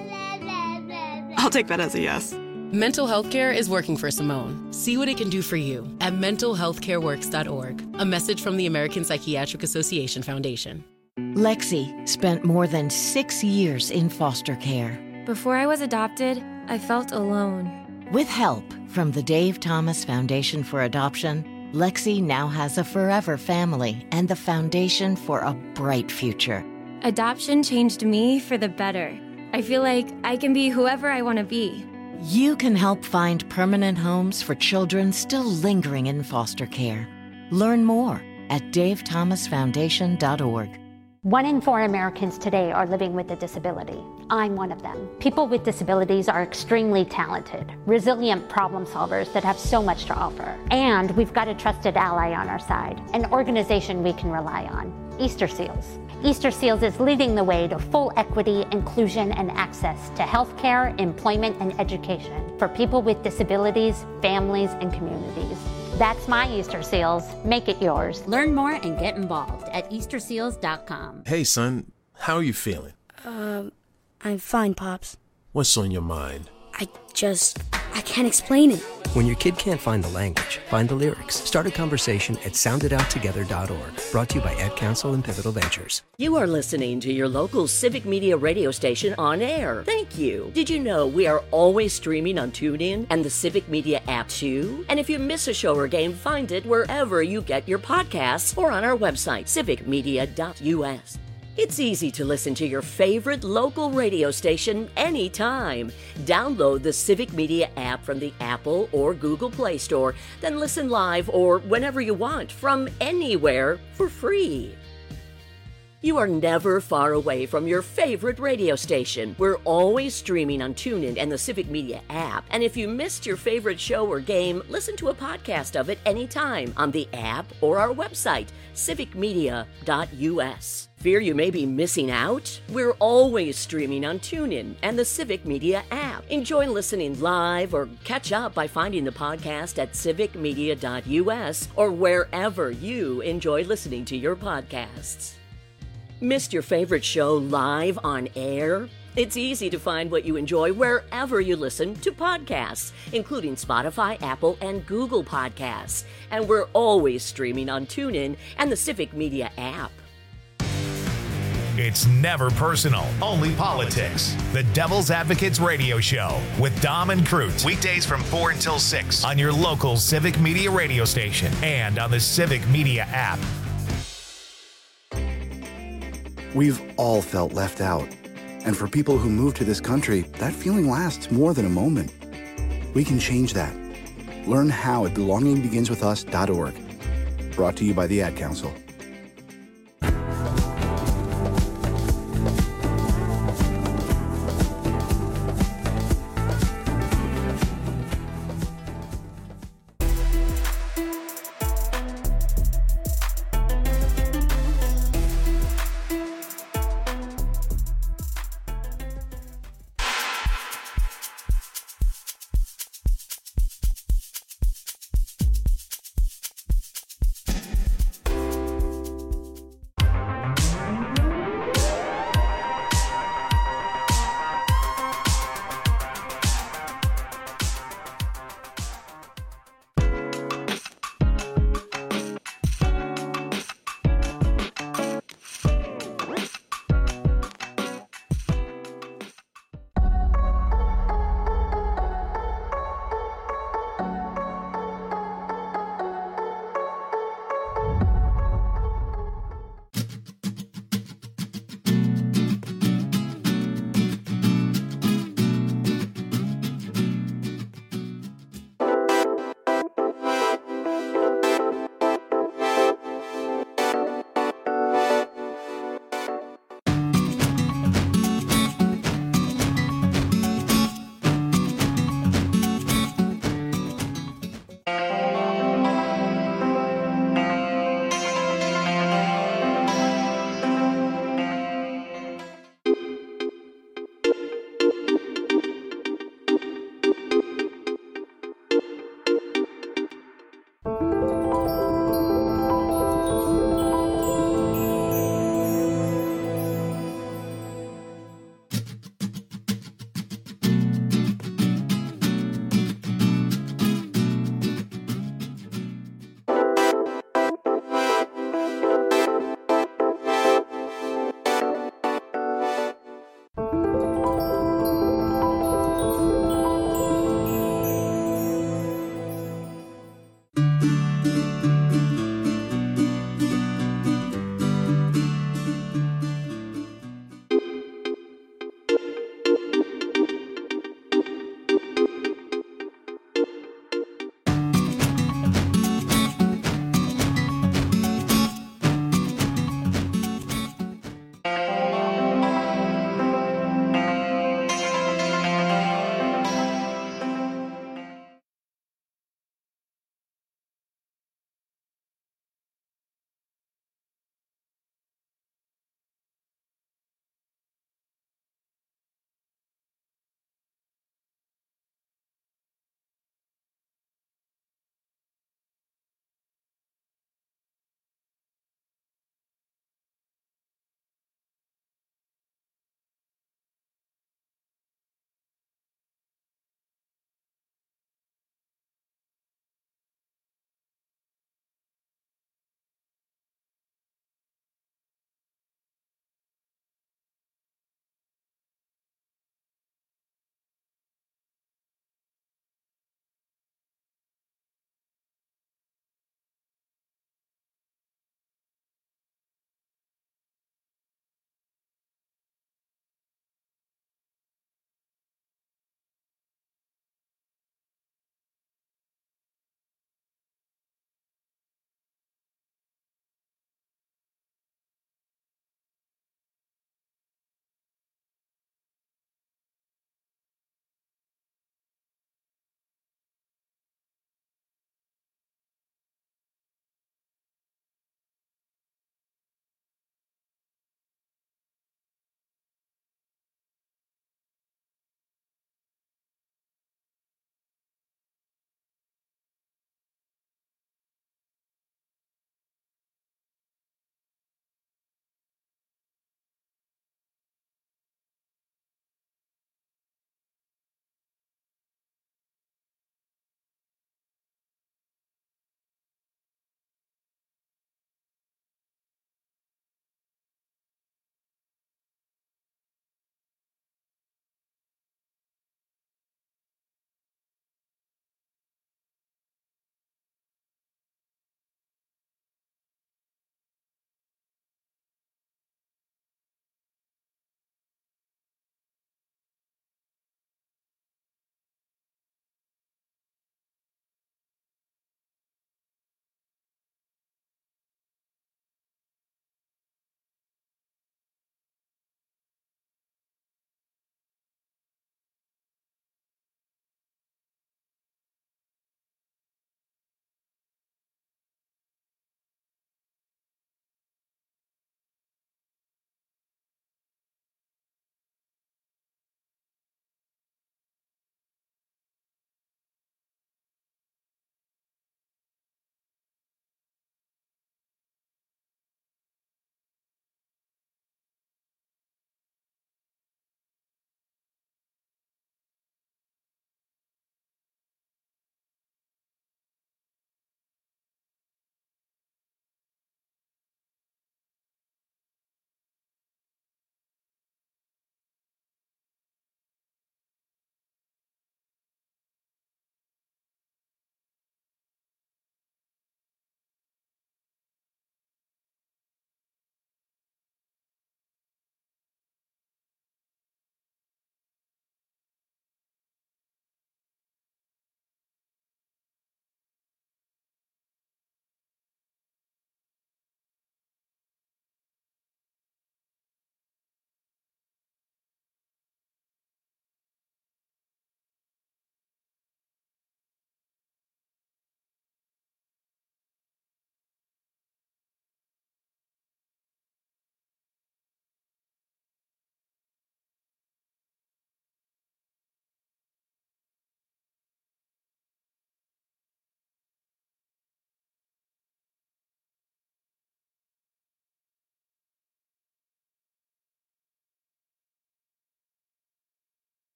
I'll take that as a yes. Mental health care is working for Simone. See what it can do for you at mentalhealthcareworks.org. A message from the American Psychiatric Association Foundation. Lexi spent more than 6 years in foster care. Before I was adopted, I felt alone. With help from the Dave Thomas Foundation for Adoption, Lexi now has a forever family and the foundation for a bright future. Adoption changed me for the better. I feel like I can be whoever I want to be. You can help find permanent homes for children still lingering in foster care. Learn more at davethomasfoundation.org. 1 in 4 Americans today are living with a disability. I'm one of them. People with disabilities are extremely talented, resilient problem solvers that have so much to offer. And we've got a trusted ally on our side, an organization we can rely on, Easter Seals. Easter Seals is leading the way to full equity, inclusion, and access to healthcare, employment, and education for people with disabilities, families, and communities. That's my Easter Seals. Make it yours. Learn more and get involved at easterseals.com. Hey, son, how are you feeling? I'm fine, Pops. What's on your mind? I can't explain it. When your kid can't find the language, find the lyrics. Start a conversation at soundidouttogether.org. Brought to you by Ad Council and Pivotal Ventures. You are listening to your local Civic Media radio station on air. Thank you. Did you know we are always streaming on TuneIn and the Civic Media app too? And if you miss a show or game, find it wherever you get your podcasts or on our website, civicmedia.us. It's easy to listen to your favorite local radio station anytime. Download the Civic Media app from the Apple or Google Play Store, then listen live or whenever you want from anywhere for free. You are never far away from your favorite radio station. We're always streaming on TuneIn and the Civic Media app. And if you missed your favorite show or game, listen to a podcast of it anytime on the app or our website, civicmedia.us. Fear you may be missing out? We're always streaming on TuneIn and the Civic Media app. Enjoy listening live or catch up by finding the podcast at civicmedia.us or wherever you enjoy listening to your podcasts. Missed your favorite show live on air? It's easy to find what you enjoy wherever you listen to podcasts, including Spotify, Apple, and Google Podcasts. And we're always streaming on TuneIn and the Civic Media app. It's never personal, only politics. The Devil's Advocates Radio Show with Dom and Crute. Weekdays from 4 until 6 on your local Civic Media radio station and on the Civic Media app. We've all felt left out. And for people who move to this country, that feeling lasts more than a moment. We can change that. Learn how at belongingbeginswithus.org. Brought to you by the Ad Council.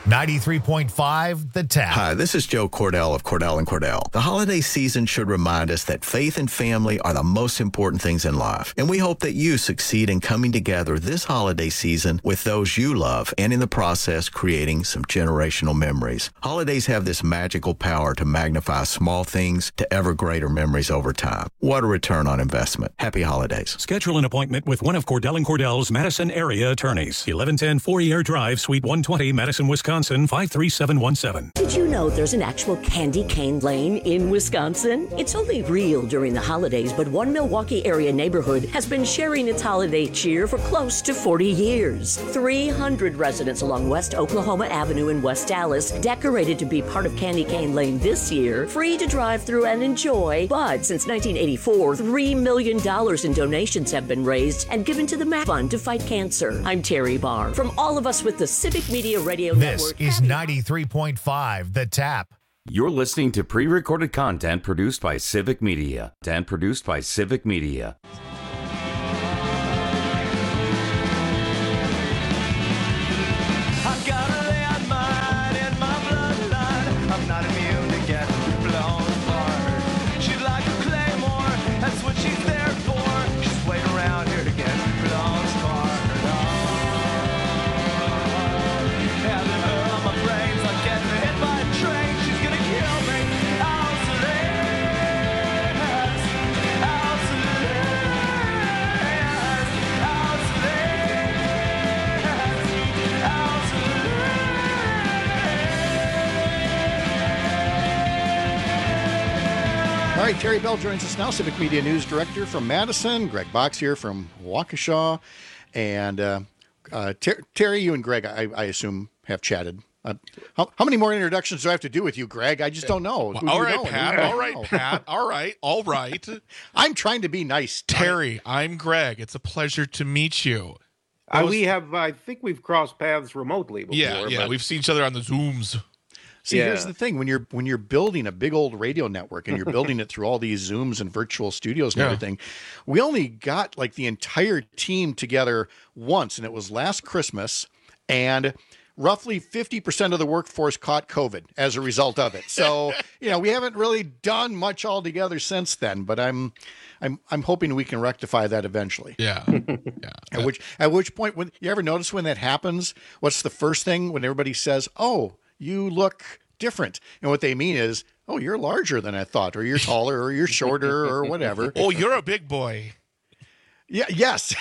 93.5 The Tap. Hi, this is Joe Cordell of Cordell & Cordell. The holiday season should remind us that faith and family are the most important things in life. And we hope that you succeed in coming together this holiday season with those you love and in the process creating some generational memories. Holidays have this magical power to magnify small things to ever greater memories over time. What a return on investment. Happy holidays. Schedule an appointment with one of Cordell & Cordell's Madison area attorneys. 1110 Fourier Drive, Suite 120, Madison, Wisconsin, 53717. Did you know there's an actual candy cane lane in Wisconsin? It's only real during the holidays, but one Milwaukee area neighborhood has been sharing its holiday cheer for close to 40 years. 300 residents along West Oklahoma Avenue in West Dallas decorated to be part of Candy Cane Lane this year, free to drive through and enjoy. But since 1984, $3 million in donations have been raised and given to the MAC Fund to fight cancer. I'm Terry Barr. From all of us with the Civic Media Radio Network. This is 93.5 The Tap. You're listening to pre-recorded content produced by Civic Media. And produced by Civic Media. I've got a landmine in my bloodline. I'm not immune to get blown apart. She's like a claymore, that's what she's there for. She's waiting around here to get blown apart. Having her on my brains like getting hit by a train. She's gonna kill me. All right, Terry Bell joins us now, Civic Media News Director from Madison. Greg Box here from Waukesha. And Terry, you and Greg, I assume, have chatted. How many more introductions do I have to do with you, Greg? I just don't know. Well, all right, Pat. All right, Pat. All right. I'm trying to be nice. Terry, I'm Greg. It's a pleasure to meet you. I think we've crossed paths remotely before. Yeah. We've seen each other on the Zooms. See, here's the thing: when you're building a big old radio network and you're building it through all these Zooms and virtual studios and everything, we only got like the entire team together once, and it was last Christmas, and roughly 50% of the workforce caught COVID as a result of it. So, we haven't really done much all together since then, but I'm hoping we can rectify that eventually. Yeah. At which point, when you ever notice when that happens, what's the first thing when everybody says, "Oh, you look different," and what they mean is, "Oh, you're larger than I thought," or "You're taller," or "You're shorter," or whatever. Oh, you're a big boy. Yeah. Yes.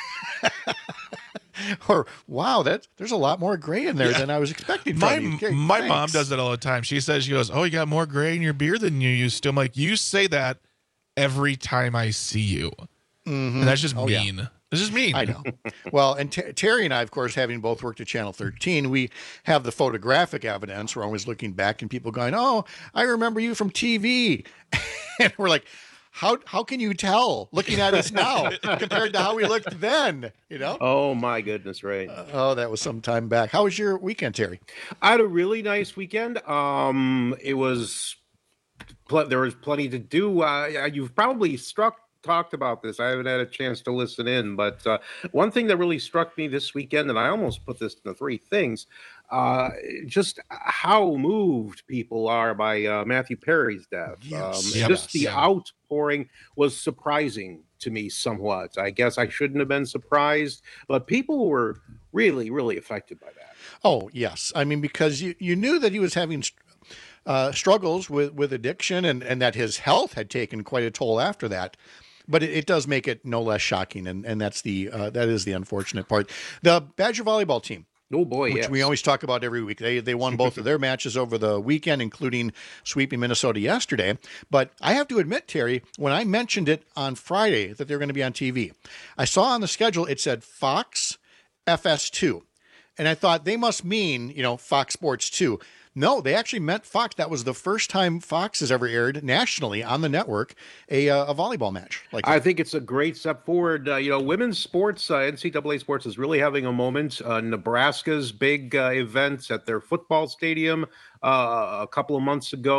Or, wow, there's a lot more gray in there than I was expecting from you. Okay, my mom does it all the time. She goes, "Oh, you got more gray in your beard than you used to." I'm like, "You say that every time I see you." Mm-hmm. And that's just mean. Yeah. It's just mean. I know. Well, and Terry and I, of course, having both worked at Channel 13, we have the photographic evidence. We're always looking back and people going, "Oh, I remember you from TV." And we're like, How can you tell looking at us now compared to how we looked then? Oh my goodness, right? That was some time back. How was your weekend, Terry? I had a really nice weekend. It was there was plenty to do. You've probably talked about this. I haven't had a chance to listen in, but one thing that really struck me this weekend, and I almost put this in the three things, just how moved people are by Matthew Perry's death. The outpouring was surprising to me somewhat. I guess I shouldn't have been surprised, but people were really, really affected by that. Oh, yes. I mean, because you knew that he was having struggles with addiction and that his health had taken quite a toll after that. But it does make it no less shocking, and that is the unfortunate part. The Badger volleyball team. Oh boy, which we always talk about every week. They won both of their matches over the weekend, including sweeping Minnesota yesterday. But I have to admit, Terry, when I mentioned it on Friday that they're going to be on TV, I saw on the schedule it said Fox FS2. And I thought they must mean, Fox Sports 2. No, they actually meant Fox. That was the first time Fox has ever aired nationally on the network a volleyball match. I think it's a great step forward. Women's sports, NCAA sports is really having a moment. Nebraska's big events at their football stadium a couple of months ago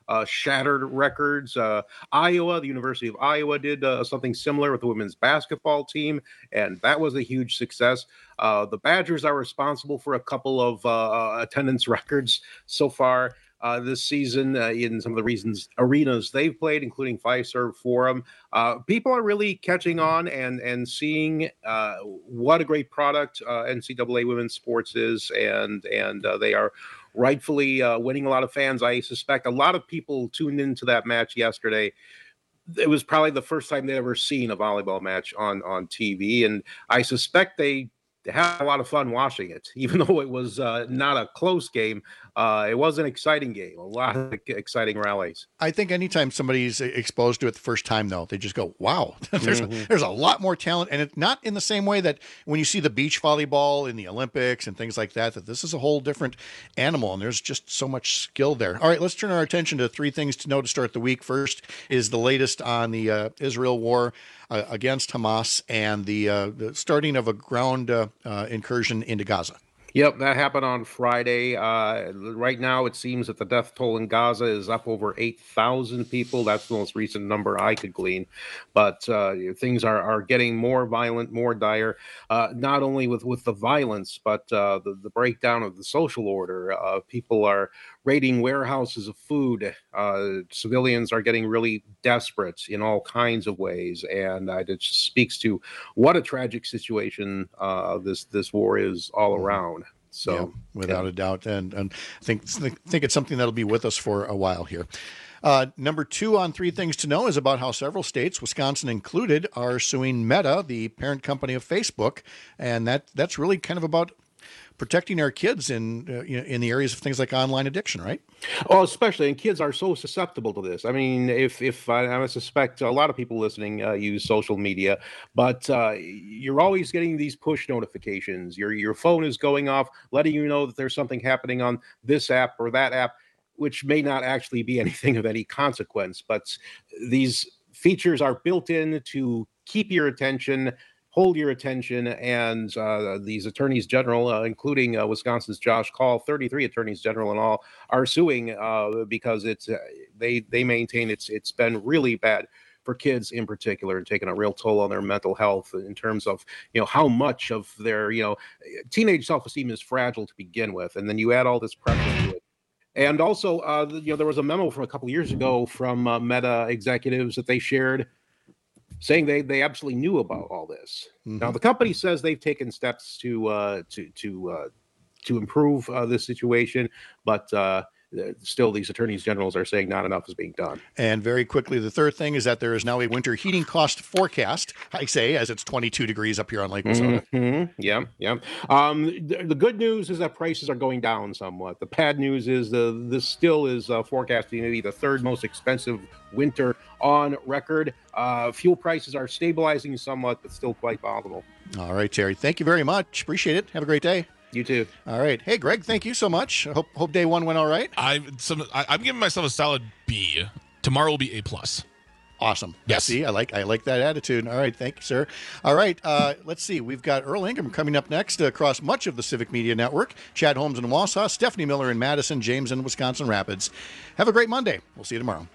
shattered records. Iowa, the University of Iowa did something similar with the women's basketball team, and that was a huge success. The Badgers are responsible for a couple of attendance records so far this season in some of the arenas they've played, including Fiserv Forum. People are really catching on and seeing what a great product NCAA women's sports is, and they are rightfully winning a lot of fans. I suspect a lot of people tuned into that match yesterday. It was probably the first time they'd ever seen a volleyball match on TV, and I suspect they had a lot of fun watching it, even though it was not a close game. It was an exciting game, a lot of exciting rallies. I think anytime somebody's exposed to it the first time, though, they just go, wow, there's a lot more talent. And it's not in the same way that when you see the beach volleyball in the Olympics and things like that, that this is a whole different animal, and there's just so much skill there. All right, let's turn our attention to 3 things to know to start the week. First is the latest on the Israel war against Hamas and the starting of a ground incursion into Gaza. Yep, that happened on Friday. Right now, it seems that the death toll in Gaza is up over 8,000 people. That's the most recent number I could glean. But things are getting more violent, more dire, not only with the violence, but the breakdown of the social order. People are raiding warehouses of food. Civilians are getting really desperate in all kinds of ways. And it just speaks to what a tragic situation this war is all around. So, yeah, without a doubt, and I think it's something that'll be with us for a while here. Number 2 on 3 things to know is about how several states, Wisconsin included, are suing Meta, the parent company of Facebook, and that's really kind of about protecting our kids in the areas of things like online addiction, right? Oh, especially, and kids are so susceptible to this. I mean, if I suspect a lot of people listening use social media, but you're always getting these push notifications. Your phone is going off, letting you know that there's something happening on this app or that app, which may not actually be anything of any consequence. But these features are built in to keep your attention, hold your attention, and these attorneys general, including Wisconsin's Josh Call, 33 attorneys general in all, are suing because they maintain it's been really bad for kids in particular, and taking a real toll on their mental health in terms of how much of their teenage self-esteem is fragile to begin with, and then you add all this pressure to it. And also, there was a memo from a couple years ago from Meta executives that they shared, saying they absolutely knew about all this. Mm-hmm. Now, the company says they've taken steps to improve this situation, but still, these attorneys generals are saying not enough is being done. And very quickly, the third thing is that there is now a winter heating cost forecast, I say, as it's 22 degrees up here on Lake Minnesota. Mm-hmm. Yeah. The good news is that prices are going down somewhat. The bad news is this still is forecasting to be the third most expensive winter on record. Fuel prices are stabilizing somewhat, but still quite volatile. All right, Terry. Thank you very much. Appreciate it. Have a great day. You too. All right. Hey, Greg, thank you so much. Hope day 1 went all right. I'm giving myself a solid B. Tomorrow will be A+. Awesome. Yes. See, I like that attitude. All right. Thank you, sir. All right. Let's see. We've got Earl Ingham coming up next across much of the Civic Media Network. Chad Holmes in Wausau, Stephanie Miller in Madison, James in Wisconsin Rapids. Have a great Monday. We'll see you tomorrow.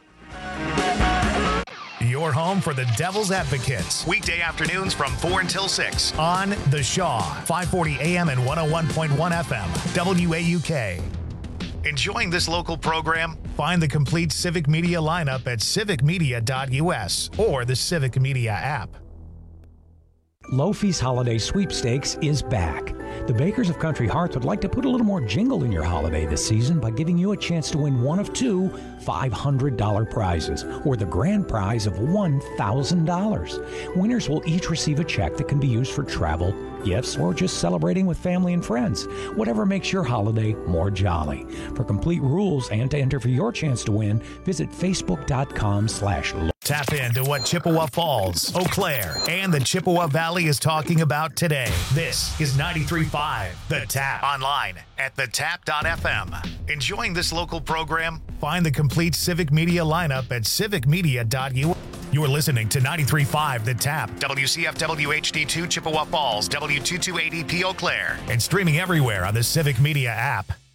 Your home for the Devil's Advocates. Weekday afternoons from 4 until 6 on The Shaw, 540 AM and 101.1 FM, WAUK. Enjoying this local program? Find the complete Civic Media lineup at civicmedia.us or the Civic Media app. Lofi's Holiday Sweepstakes is back. The Bakers of Country Hearts would like to put a little more jingle in your holiday this season by giving you a chance to win one of 2 $500 prizes, or the grand prize of $1,000. Winners will each receive a check that can be used for travel, gifts, or just celebrating with family and friends. Whatever makes your holiday more jolly. For complete rules and to enter for your chance to win, visit facebook.com/Lofi. Tap into what Chippewa Falls, Eau Claire, and the Chippewa Valley is talking about today. This is 93.5 The Tap. Online at thetap.fm. Enjoying this local program? Find the complete Civic Media lineup at civicmedia.us. You're listening to 93.5 The Tap, WCFW HD2 Chippewa Falls, W228EP Eau Claire, and streaming everywhere on the Civic Media app.